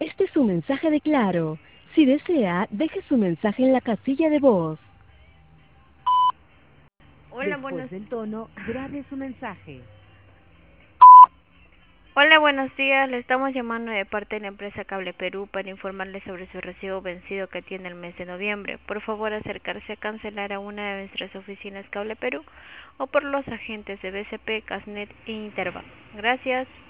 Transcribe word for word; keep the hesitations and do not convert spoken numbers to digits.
Este es un mensaje de Claro. Si desea, deje su mensaje en la casilla de voz. Hola, buenos, Después del tono, grabe su mensaje. hola, buenos días. Le estamos llamando de parte de la empresa Cable Perú para informarle sobre su recibo vencido que tiene el mes de noviembre. Por favor, acercarse a cancelar a una de nuestras oficinas Cable Perú o por los agentes de B C P, Casnet e Interbank. Gracias.